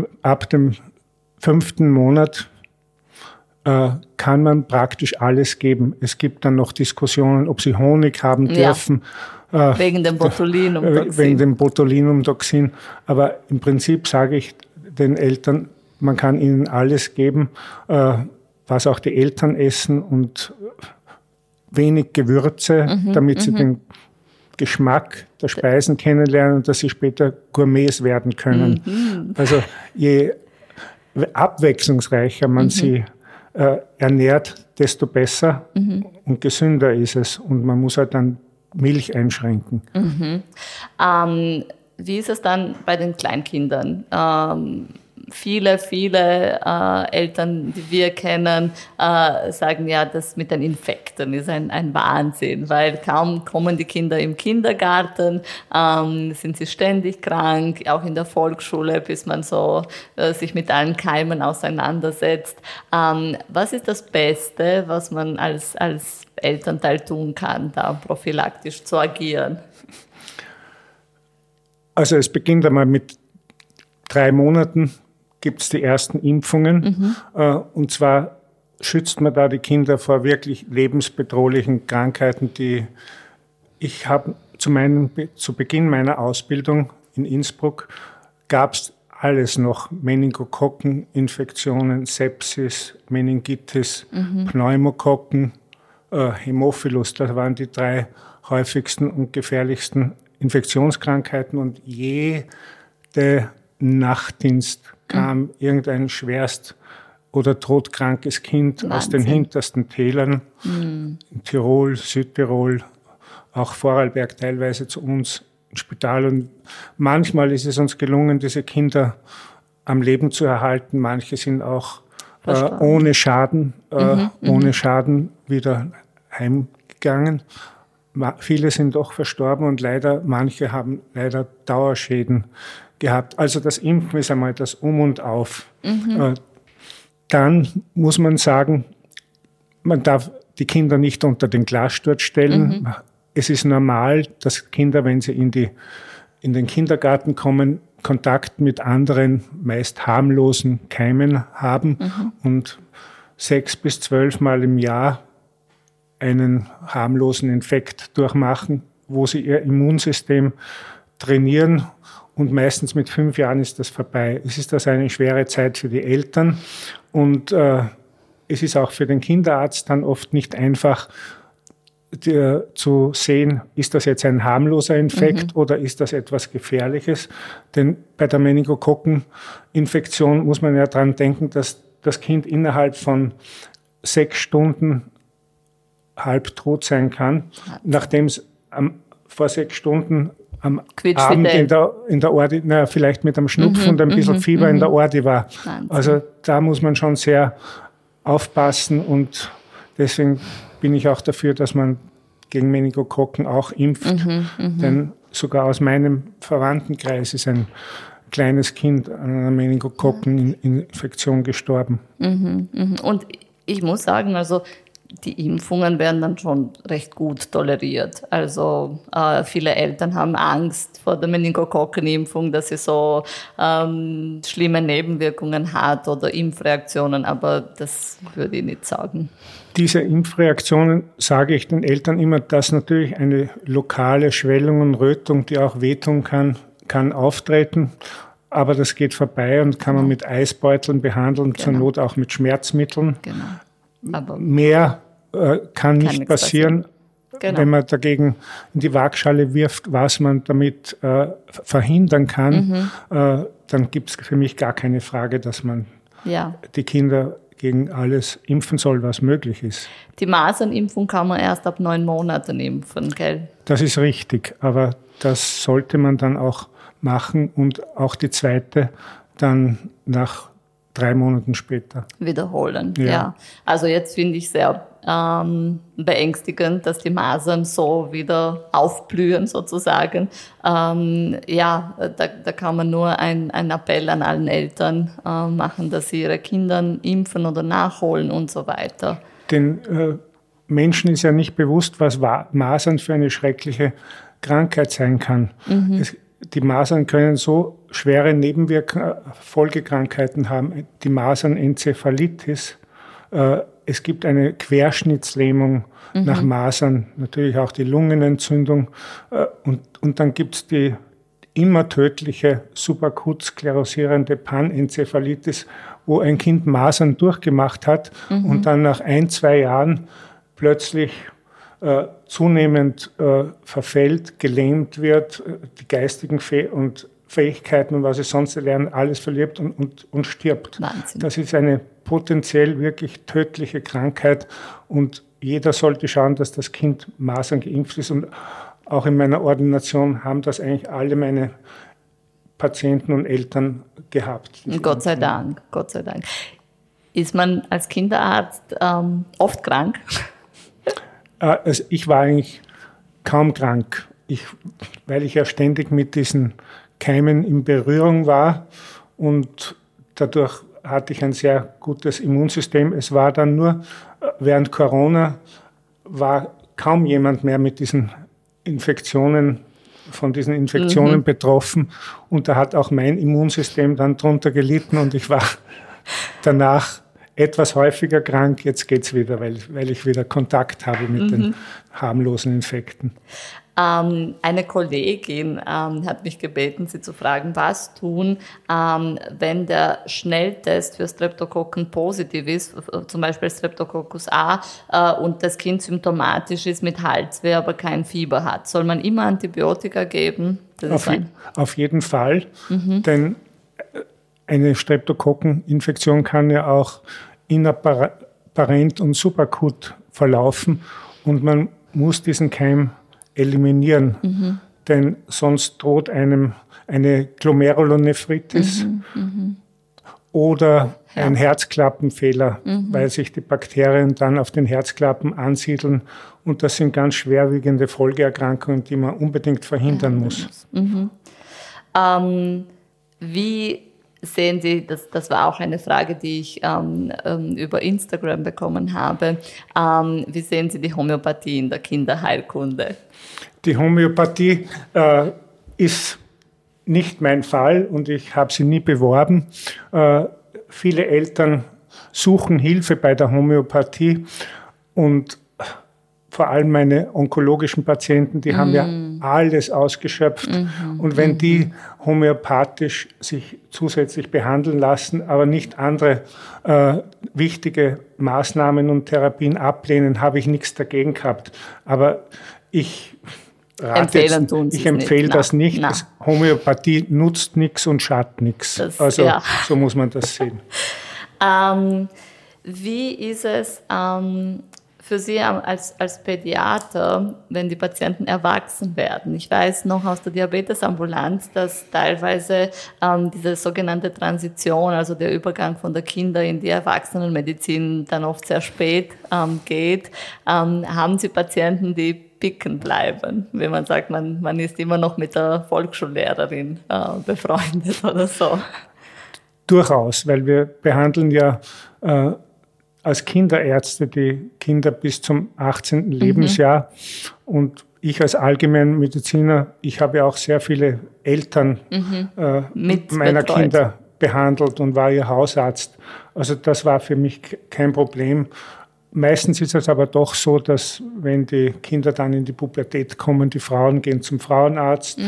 5. Monat kann man praktisch alles geben. Es gibt dann noch Diskussionen, ob sie Honig haben dürfen. Wegen dem Botulinumtoxin. Wegen dem Botulinumtoxin. Aber im Prinzip sage ich den Eltern, man kann ihnen alles geben, was auch die Eltern essen und wenig Gewürze, damit sie den Geschmack der Speisen kennenlernen und dass sie später Gourmets werden können. Also je abwechslungsreicher man sie ernährt, desto besser und gesünder ist es. Und man muss halt dann Milch einschränken. Wie ist es dann bei den Kleinkindern? Viele Eltern, die wir kennen, sagen ja, das mit den Infekten ist ein Wahnsinn, weil kaum kommen die Kinder im Kindergarten, sind sie ständig krank, auch in der Volksschule, bis man so sich mit allen Keimen auseinandersetzt. Was ist das Beste, was man als Elternteil tun kann, da prophylaktisch zu agieren? Also es beginnt einmal mit 3 Monaten, gibt es die ersten Impfungen. Und zwar schützt man da die Kinder vor wirklich lebensbedrohlichen Krankheiten, die ich habe zu Beginn meiner Ausbildung in Innsbruck gab es alles noch. Meningokokkeninfektionen, Sepsis, Meningitis, Pneumokokken, Hämophilus. Das waren die 3 häufigsten und gefährlichsten Infektionskrankheiten. Und jede Nachtdienst kam irgendein schwerst oder todkrankes Kind aus den hintersten Tälern, in Tirol, Südtirol, auch Vorarlberg teilweise zu uns ins Spital. Und manchmal ist es uns gelungen, diese Kinder am Leben zu erhalten. Manche sind auch ohne Schaden wieder heimgegangen. Viele sind doch verstorben und manche haben leider Dauerschäden gehabt. Also das Impfen ist einmal das Um und Auf. Dann muss man sagen, man darf die Kinder nicht unter den Glassturz stellen. Es ist normal, dass Kinder, wenn sie in den Kindergarten kommen, Kontakt mit anderen, meist harmlosen Keimen haben und 6 bis 12 Mal im Jahr einen harmlosen Infekt durchmachen, wo sie ihr Immunsystem trainieren. Und meistens mit 5 Jahren ist das vorbei. Es ist also eine schwere Zeit für die Eltern. Und es ist auch für den Kinderarzt dann oft nicht einfach zu sehen, ist das jetzt ein harmloser Infekt oder ist das etwas Gefährliches? Denn bei der Meningokokkeninfektion muss man ja daran denken, dass das Kind innerhalb von 6 Stunden halb tot sein kann, nachdem es vor 6 Stunden am Abend in der Ordi, vielleicht mit einem Schnupfen und ein bisschen Fieber in der Ordi war. Wahnsinn. Also da muss man schon sehr aufpassen und deswegen bin ich auch dafür, dass man gegen Meningokokken auch impft. Denn sogar aus meinem Verwandtenkreis ist ein kleines Kind an einer Meningokokkeninfektion gestorben. Und ich muss sagen, also die Impfungen werden dann schon recht gut toleriert. Also viele Eltern haben Angst vor der Meningokokkenimpfung, dass sie so schlimme Nebenwirkungen hat oder Impfreaktionen, aber das würde ich nicht sagen. Diese Impfreaktionen sage ich den Eltern immer, dass natürlich eine lokale Schwellung und Rötung, die auch wehtun kann auftreten. Aber das geht vorbei und kann man mit Eisbeuteln behandeln, zur Not auch mit Schmerzmitteln. Genau. Aber mehr kann nicht passieren. Wenn man dagegen in die Waagschale wirft, was man damit verhindern kann, dann gibt es für mich gar keine Frage, dass man die Kinder gegen alles impfen soll, was möglich ist. Die Masernimpfung kann man erst ab 9 Monaten impfen, gell? Das ist richtig, aber das sollte man dann auch machen und auch die zweite dann nach 3 Monaten später. Wiederholen, ja. Also jetzt finde ich sehr beängstigend, dass die Masern so wieder aufblühen sozusagen. Da kann man nur einen Appell an allen Eltern machen, dass sie ihre Kinder impfen oder nachholen und so weiter. Den Menschen ist ja nicht bewusst, was Masern für eine schreckliche Krankheit sein kann. Die Masern können so schwere Folgekrankheiten haben. Die Masernenzephalitis. Es gibt eine Querschnittslähmung nach Masern, natürlich auch die Lungenentzündung. Und dann gibt es die immer tödliche, subakut sklerosierende Panenzephalitis, wo ein Kind Masern durchgemacht hat und dann nach 1-2 Jahren plötzlich zunehmend verfällt, gelähmt wird, die geistigen Fähigkeiten und was es sonst lernen, alles verliert und stirbt. Wahnsinn. Das ist eine potenziell wirklich tödliche Krankheit und jeder sollte schauen, dass das Kind Masern geimpft ist und auch in meiner Ordination haben das eigentlich alle meine Patienten und Eltern gehabt. Gott sei Dank. Ist man als Kinderarzt oft krank? Also ich war eigentlich kaum krank, weil ich ja ständig mit diesen Keimen in Berührung war und dadurch hatte ich ein sehr gutes Immunsystem. Es war dann nur, während Corona war kaum jemand mehr mit diesen Infektionen betroffen und da hat auch mein Immunsystem dann drunter gelitten und ich war danach etwas häufiger krank. Jetzt geht's wieder, weil ich wieder Kontakt habe mit den harmlosen Infekten. Eine Kollegin hat mich gebeten, sie zu fragen, was tun, wenn der Schnelltest für Streptokokken positiv ist, zum Beispiel Streptococcus A, und das Kind symptomatisch ist mit Halsweh, aber kein Fieber hat. Soll man immer Antibiotika geben? Auf jeden Fall, denn eine Streptokokkeninfektion kann ja auch inapparent und subakut verlaufen und man muss diesen Keim eliminieren, denn sonst droht einem eine Glomerulonephritis oder ein Herzklappenfehler, weil sich die Bakterien dann auf den Herzklappen ansiedeln und das sind ganz schwerwiegende Folgeerkrankungen, die man unbedingt verhindern muss. Wie sehen Sie, das war auch eine Frage, die ich über Instagram bekommen habe, wie sehen Sie die Homöopathie in der Kinderheilkunde? Die Homöopathie ist nicht mein Fall und ich habe sie nie beworben. Viele Eltern suchen Hilfe bei der Homöopathie und vor allem meine onkologischen Patienten, die haben ja alles ausgeschöpft. Und wenn die homöopathisch sich zusätzlich behandeln lassen, aber nicht andere wichtige Maßnahmen und Therapien ablehnen, habe ich nichts dagegen gehabt. Aber ich empfehle das nicht. Homöopathie nutzt nichts und schadet nichts. Also so muss man das sehen. Wie ist es für Sie als Pädiater, wenn die Patienten erwachsen werden? Ich weiß noch aus der Diabetesambulanz, dass teilweise diese sogenannte Transition, also der Übergang von der Kinder- in die Erwachsenenmedizin dann oft sehr spät geht. Haben Sie Patienten, die picken bleiben, wenn man sagt, man ist immer noch mit der Volksschullehrerin befreundet oder so? Durchaus, weil wir behandeln ja als Kinderärzte die Kinder bis zum 18. Lebensjahr. Und ich als Allgemeinmediziner, ich habe ja auch sehr viele Eltern meiner Kinder behandelt und war ihr Hausarzt. Also das war für mich kein Problem. Meistens ist es aber doch so, dass wenn die Kinder dann in die Pubertät kommen, die Frauen gehen zum Frauenarzt,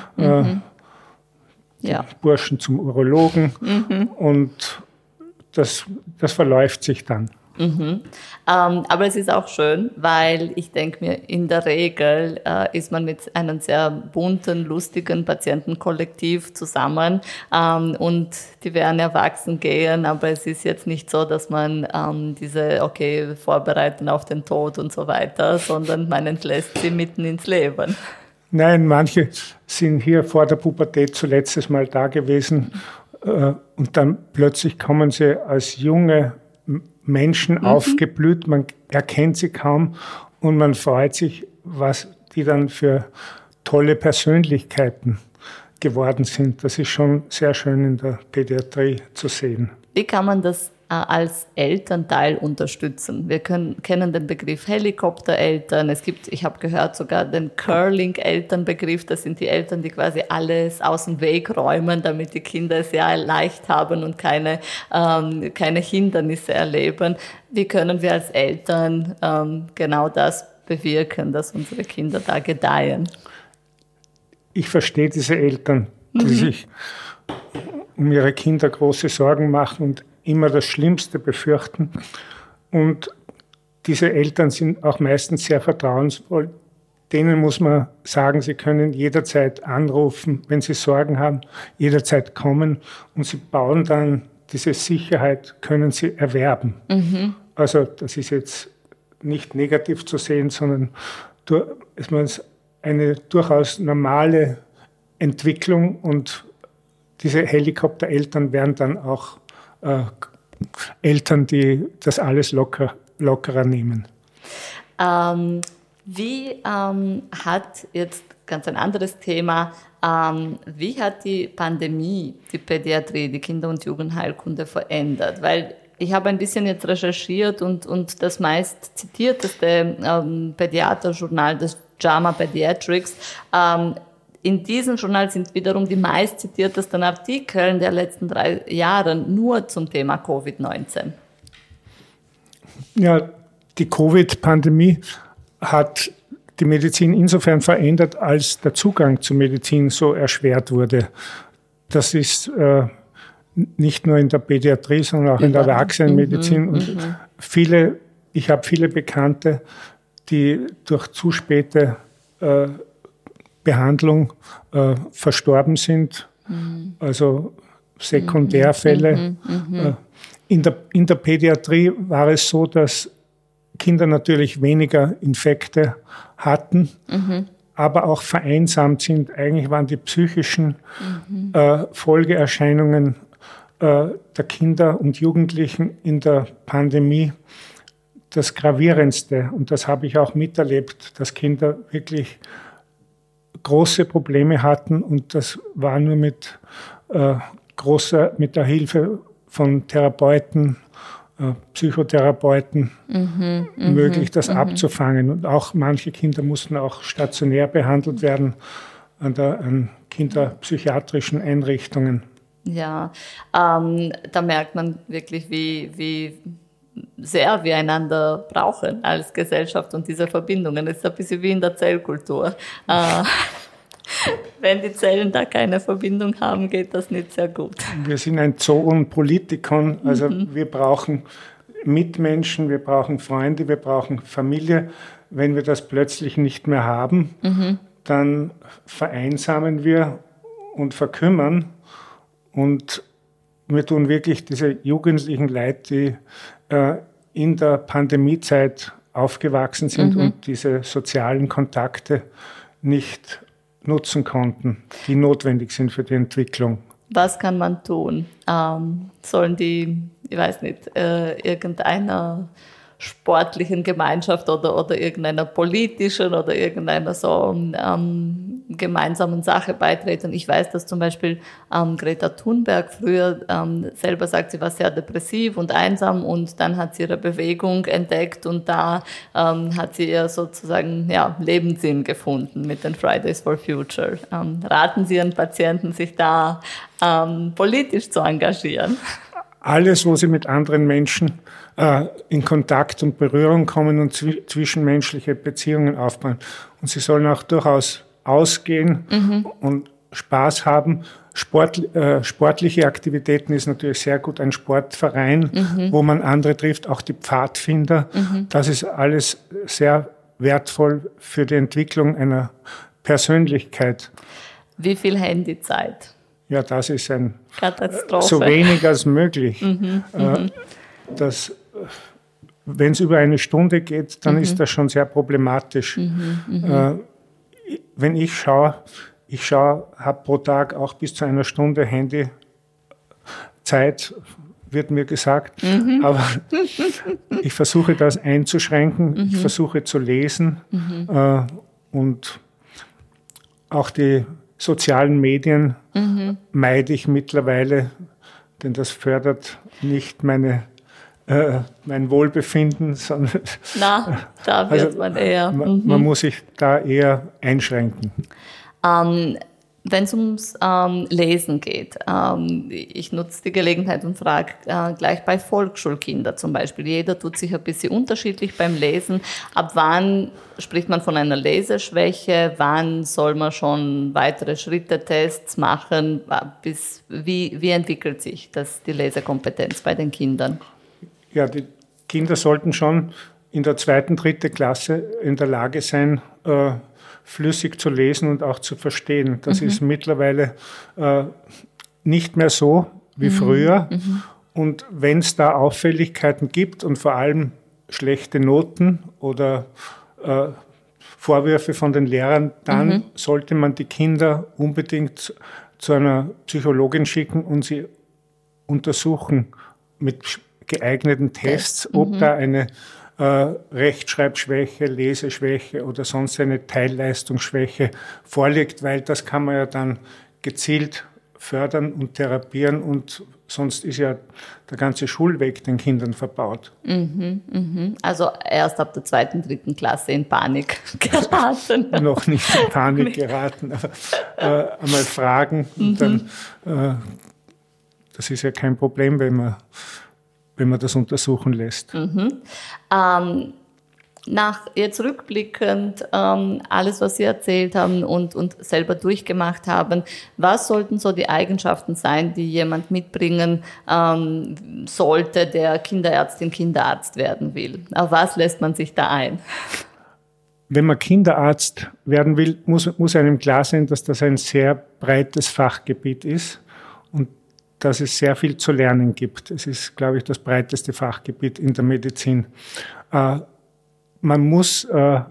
die Burschen zum Urologen und das verläuft sich dann. Aber es ist auch schön, weil ich denke mir, in der Regel ist man mit einem sehr bunten, lustigen Patientenkollektiv zusammen und die werden erwachsen gehen, aber es ist jetzt nicht so, dass man vorbereiten auf den Tod und so weiter, sondern man entlässt sie mitten ins Leben. Nein, manche sind hier vor der Pubertät zuletzt mal da gewesen und dann plötzlich kommen sie als junge Menschen aufgeblüht, man erkennt sie kaum und man freut sich, was die dann für tolle Persönlichkeiten geworden sind. Das ist schon sehr schön in der Pädiatrie zu sehen. Wie kann man das als Elternteil unterstützen? Wir kennen den Begriff Helikoptereltern. Ich habe gehört sogar den Curling-Elternbegriff. Das sind die Eltern, die quasi alles aus dem Weg räumen, damit die Kinder es ja leicht haben und keine Hindernisse erleben. Wie können wir als Eltern genau das bewirken, dass unsere Kinder da gedeihen? Ich verstehe diese Eltern, die sich um ihre Kinder große Sorgen machen und immer das Schlimmste befürchten. Und diese Eltern sind auch meistens sehr vertrauensvoll. Denen muss man sagen, sie können jederzeit anrufen, wenn sie Sorgen haben, jederzeit kommen. Und sie bauen dann diese Sicherheit, können sie erwerben. Also das ist jetzt nicht negativ zu sehen, sondern es ist eine durchaus normale Entwicklung. Und diese Helikoptereltern werden dann auch Eltern, die das alles lockerer nehmen. Wie hat jetzt ganz ein anderes Thema, wie hat die Pandemie die Pädiatrie, die Kinder- und Jugendheilkunde verändert? Weil ich habe ein bisschen jetzt recherchiert und das meist zitierteste Pädiaterjournal, das JAMA Pediatrics, in diesem Journal sind wiederum die meist zitiertesten Artikel in den letzten 3 Jahren nur zum Thema Covid-19. Ja, die Covid-Pandemie hat die Medizin insofern verändert, als der Zugang zur Medizin so erschwert wurde. Das ist nicht nur in der Pädiatrie, sondern auch in der Erwachsenenmedizin. Und ich habe viele Bekannte, die durch zu späte Behandlung verstorben sind, also Sekundärfälle. In der Pädiatrie war es so, dass Kinder natürlich weniger Infekte hatten, aber auch vereinsamt sind. Eigentlich waren die psychischen Folgeerscheinungen der Kinder und Jugendlichen in der Pandemie das Gravierendste. Und das habe ich auch miterlebt, dass Kinder wirklich große Probleme hatten und das war nur mit der Hilfe von Therapeuten, Psychotherapeuten möglich, das abzufangen. Und auch manche Kinder mussten auch stationär behandelt werden an kinderpsychiatrischen Einrichtungen. Ja, da merkt man wirklich, wie sehr wir einander brauchen als Gesellschaft und diese Verbindungen. Das ist ein bisschen wie in der Zellkultur. Wenn die Zellen da keine Verbindung haben, geht das nicht sehr gut. Wir sind ein Zoon Politikon, also wir brauchen Mitmenschen, wir brauchen Freunde, wir brauchen Familie. Wenn wir das plötzlich nicht mehr haben, dann vereinsamen wir und verkümmern. Und mir tun wirklich diese Jugendlichen leid, die in der Pandemiezeit aufgewachsen sind und diese sozialen Kontakte nicht nutzen konnten, die notwendig sind für die Entwicklung. Was kann man tun? Sollen die, ich weiß nicht, irgendeiner sportlichen Gemeinschaft oder irgendeiner politischen oder irgendeiner so gemeinsamen Sache beitreten? Ich weiß, dass zum Beispiel Greta Thunberg früher selber sagt, sie war sehr depressiv und einsam und dann hat sie ihre Bewegung entdeckt und da hat sie ihr sozusagen Lebenssinn gefunden mit den Fridays for Future. Raten Sie Ihren Patienten, sich da politisch zu engagieren? Alles, wo sie mit anderen Menschen in Kontakt und Berührung kommen und zwischenmenschliche Beziehungen aufbauen. Und sie sollen auch durchaus ausgehen und Spaß haben. Sportliche Aktivitäten ist natürlich sehr gut. Ein Sportverein, wo man andere trifft, auch die Pfadfinder. Das ist alles sehr wertvoll für die Entwicklung einer Persönlichkeit. Wie viel Handyzeit? Ja, das ist ein Katastrophe. So wenig als möglich. Wenn es über eine Stunde geht, dann ist das schon sehr problematisch. Wenn ich schaue, habe pro Tag auch bis zu einer Stunde Handyzeit, wird mir gesagt. Aber ich versuche das einzuschränken. Ich versuche zu lesen und auch die sozialen Medien meide ich mittlerweile, denn das fördert nicht mein Wohlbefinden, sondern da wird man eher. Man muss sich da eher einschränken. Wenn es ums Lesen geht, ich nutze die Gelegenheit und frage gleich bei Volksschulkindern zum Beispiel. Jeder tut sich ein bisschen unterschiedlich beim Lesen. Ab wann spricht man von einer Leseschwäche? Wann soll man schon weitere Schritte, Tests machen? Wie entwickelt sich die Lesekompetenz bei den Kindern? Ja, die Kinder sollten schon in der 2., 3. Klasse in der Lage sein, flüssig zu lesen und auch zu verstehen. Das ist mittlerweile nicht mehr so wie früher. Und wenn es da Auffälligkeiten gibt und vor allem schlechte Noten oder Vorwürfe von den Lehrern, dann sollte man die Kinder unbedingt zu einer Psychologin schicken und sie untersuchen mit geeigneten Tests, ob da eine Rechtschreibschwäche, Leseschwäche oder sonst eine Teilleistungsschwäche vorliegt, weil das kann man ja dann gezielt fördern und therapieren und sonst ist ja der ganze Schulweg den Kindern verbaut. Also erst ab der 2., 3. Klasse in Panik geraten. Noch nicht in Panik geraten, aber einmal fragen und dann, das ist ja kein Problem, wenn man das untersuchen lässt. Jetzt rückblickend, alles, was Sie erzählt haben und selber durchgemacht haben, was sollten so die Eigenschaften sein, die jemand mitbringen sollte, der Kinderärztin, Kinderarzt werden will? Auf was lässt man sich da ein? Wenn man Kinderarzt werden will, muss einem klar sein, dass das ein sehr breites Fachgebiet ist und dass es sehr viel zu lernen gibt. Es ist, glaube ich, das breiteste Fachgebiet in der Medizin. Man muss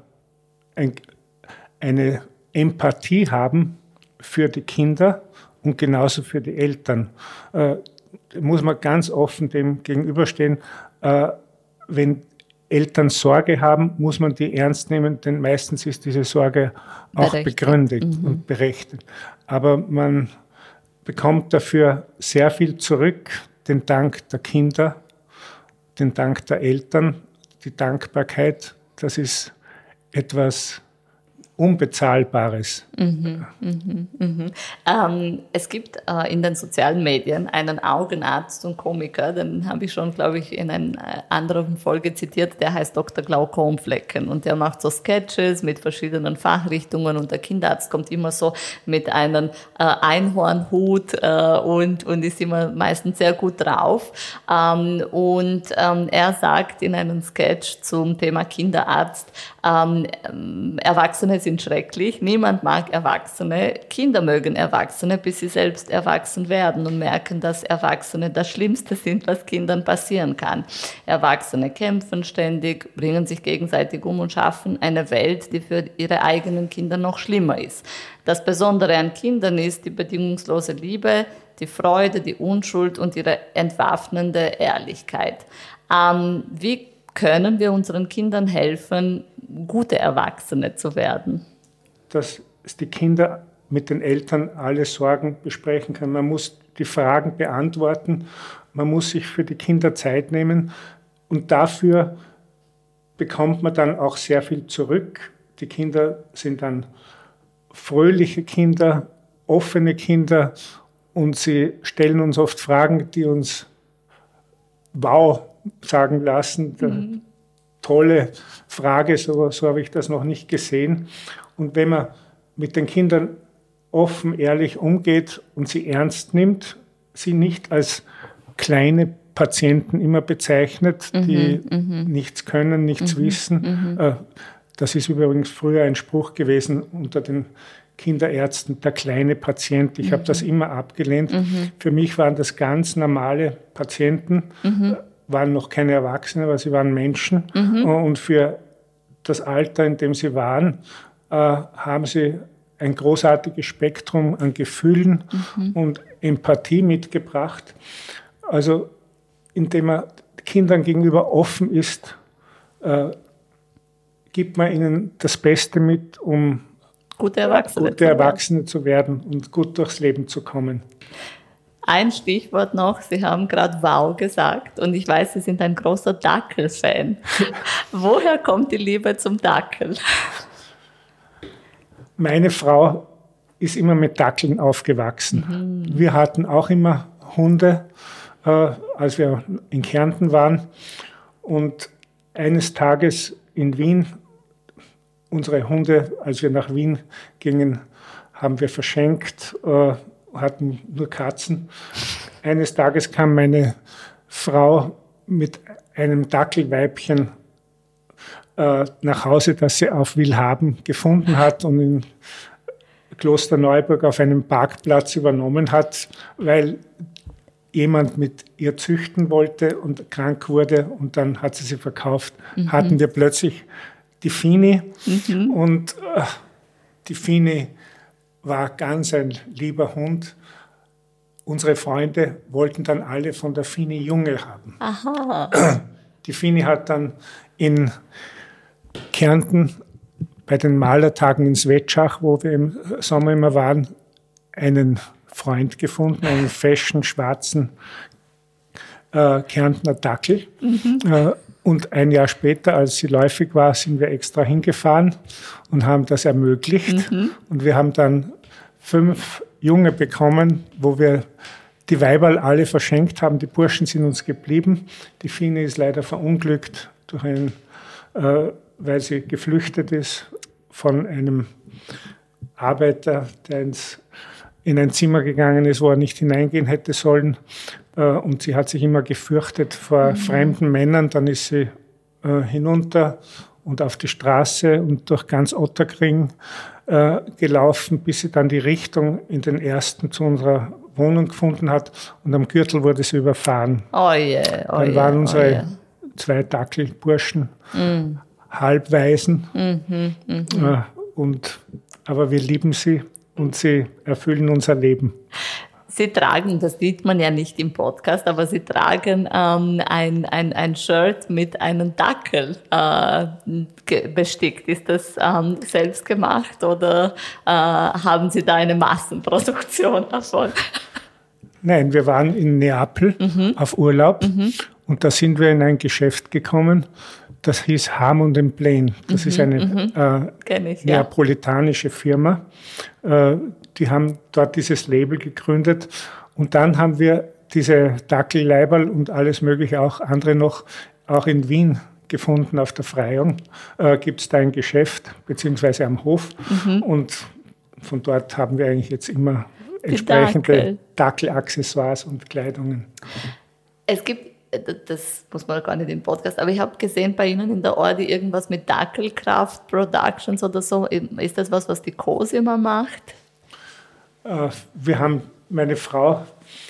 eine Empathie haben für die Kinder und genauso für die Eltern. Muss man ganz offen dem gegenüberstehen. Wenn Eltern Sorge haben, muss man die ernst nehmen, denn meistens ist diese Sorge auch begründet und berechtigt. Aber man bekommt dafür sehr viel zurück, den Dank der Kinder, den Dank der Eltern, die Dankbarkeit. Das ist etwas Unbezahlbares. Es gibt in den sozialen Medien einen Augenarzt und Komiker, den habe ich schon, glaube ich, in einer anderen Folge zitiert, der heißt Dr. Glaukomflecken und der macht so Sketches mit verschiedenen Fachrichtungen und der Kinderarzt kommt immer so mit einem Einhornhut und ist immer meistens sehr gut drauf. Er sagt in einem Sketch zum Thema Kinderarzt, Erwachsene sind schrecklich, niemand mag Erwachsene, Kinder mögen Erwachsene, bis sie selbst erwachsen werden und merken, dass Erwachsene das Schlimmste sind, was Kindern passieren kann. Erwachsene kämpfen ständig, bringen sich gegenseitig um und schaffen eine Welt, die für ihre eigenen Kinder noch schlimmer ist. Das Besondere an Kindern ist die bedingungslose Liebe, die Freude, die Unschuld und ihre entwaffnende Ehrlichkeit. Wie können wir unseren Kindern helfen, gute Erwachsene zu werden? Dass die Kinder mit den Eltern alle Sorgen besprechen können. Man muss die Fragen beantworten, man muss sich für die Kinder Zeit nehmen und dafür bekommt man dann auch sehr viel zurück. Die Kinder sind dann fröhliche Kinder, offene Kinder und sie stellen uns oft Fragen, die uns wow sagen lassen. Tolle Frage, so habe ich das noch nicht gesehen. Und wenn man mit den Kindern offen, ehrlich umgeht und sie ernst nimmt, sie nicht als kleine Patienten immer bezeichnet, die nichts können, nichts wissen. Das ist übrigens früher ein Spruch gewesen unter den Kinderärzten, der kleine Patient. Ich habe das immer abgelehnt. Für mich waren das ganz normale Patienten, waren noch keine Erwachsene, aber sie waren Menschen. Und für das Alter, in dem sie waren, haben sie ein großartiges Spektrum an Gefühlen und Empathie mitgebracht. Also indem man Kindern gegenüber offen ist, gibt man ihnen das Beste mit, um gute Erwachsene zu werden und gut durchs Leben zu kommen. Ein Stichwort noch, Sie haben gerade wow gesagt und ich weiß, Sie sind ein großer Dackel-Fan. Woher kommt die Liebe zum Dackel? Meine Frau ist immer mit Dackeln aufgewachsen. Wir hatten auch immer Hunde, als wir in Kärnten waren. Und eines Tages in Wien, unsere Hunde, als wir nach Wien gingen, haben wir verschenkt, hatten nur Katzen. Eines Tages kam meine Frau mit einem Dackelweibchen nach Hause, das sie auf Willhaben gefunden hat und in Klosterneuburg auf einem Parkplatz übernommen hat, weil jemand mit ihr züchten wollte und krank wurde und dann hat sie verkauft. Hatten wir plötzlich die Fini und die Fini war ganz ein lieber Hund. Unsere Freunde wollten dann alle von der Fini Junge haben. Aha. Die Fini hat dann in Kärnten bei den Malertagen in Svetschach, wo wir im Sommer immer waren, einen Freund gefunden, einen feschen, schwarzen Kärntner Dackel. Und ein Jahr später, als sie läufig war, sind wir extra hingefahren und haben das ermöglicht. Und wir haben dann 5 Junge bekommen, wo wir die Weiberl alle verschenkt haben. Die Burschen sind uns geblieben. Die Fine ist leider verunglückt, durch weil sie geflüchtet ist von einem Arbeiter, der in ein Zimmer gegangen ist, wo er nicht hineingehen hätte sollen. Und sie hat sich immer gefürchtet vor fremden Männern. Dann ist sie hinunter und auf die Straße und durch ganz Otterkring gelaufen, bis sie dann die Richtung in den ersten zu unserer Wohnung gefunden hat. Und am Gürtel wurde sie überfahren. Dann waren unsere 2 Dackelburschen Halbwaisen. Aber wir lieben sie und sie erfüllen unser Leben. Sie tragen, das sieht man ja nicht im Podcast, aber Sie tragen ein Shirt mit einem Dackel bestickt. Ist das selbst gemacht oder haben Sie da eine Massenproduktion davon? Nein, wir waren in Neapel auf Urlaub Und da sind wir in ein Geschäft gekommen, das hieß Harmond & Blaine. Das ist eine neapolitanische Firma. Die haben dort dieses Label gegründet. Und dann haben wir diese Dackelleiberl und alles Mögliche, auch andere noch, auch in Wien gefunden auf der Freiung. Gibt es da ein Geschäft, beziehungsweise am Hof. Und von dort haben wir eigentlich jetzt immer entsprechende Dackelaccessoires und Kleidungen. Es gibt, das muss man gar nicht im Podcast, aber ich habe gesehen bei Ihnen in der Ordi irgendwas mit Dackelkraft Productions oder so. Ist das was die Cosima macht? Wir haben, meine Frau,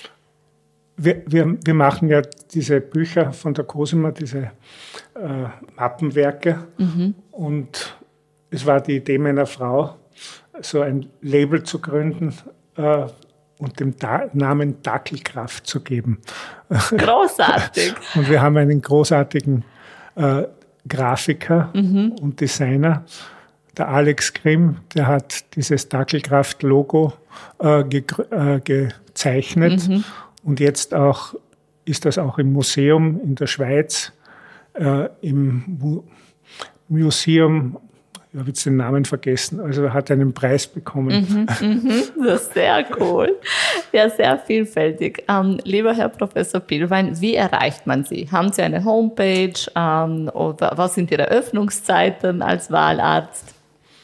wir machen ja diese Bücher von der Cosima, diese Mappenwerke. Und es war die Idee meiner Frau, so ein Label zu gründen und dem Namen Dackelkraft zu geben. Großartig. Und wir haben einen großartigen Grafiker und Designer, der Alex Grimm, der hat dieses Dackelkraft-Logo gezeichnet. Und jetzt auch ist das auch im Museum in der Schweiz, im Museum, ich habe jetzt den Namen vergessen, also er hat einen Preis bekommen. Das ist sehr cool. Ja, sehr vielfältig. Lieber Herr Professor Pillwein, wie erreicht man Sie? Haben Sie eine Homepage? Oder was sind Ihre Öffnungszeiten als Wahlarzt?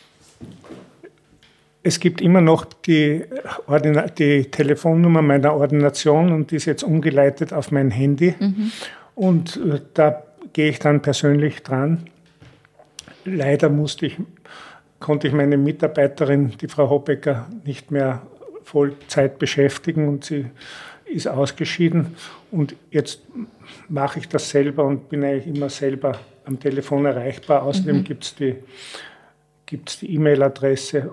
Es gibt immer noch die Telefonnummer meiner Ordination und die ist jetzt umgeleitet auf mein Handy. Und da gehe ich dann persönlich dran. Leider konnte ich meine Mitarbeiterin, die Frau Hoppecker, nicht mehr Vollzeit beschäftigen und sie ist ausgeschieden. Und jetzt mache ich das selber und bin eigentlich immer selber am Telefon erreichbar. Außerdem gibt es die E-Mail-Adresse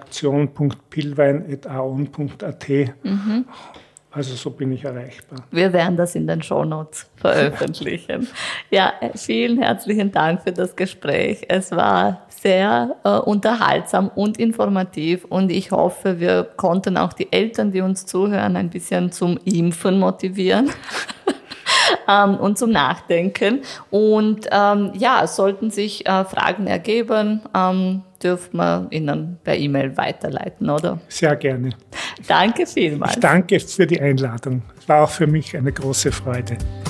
ordination.pillwein@aon.at. Also so bin ich erreichbar. Wir werden das in den Shownotes veröffentlichen. Ja, vielen herzlichen Dank für das Gespräch. Es war sehr unterhaltsam und informativ und ich hoffe, wir konnten auch die Eltern, die uns zuhören, ein bisschen zum Impfen motivieren. Und zum Nachdenken. Und sollten sich Fragen ergeben, dürfen wir Ihnen per E-Mail weiterleiten, oder? Sehr gerne. Danke vielmals. Ich danke für die Einladung. Es war auch für mich eine große Freude.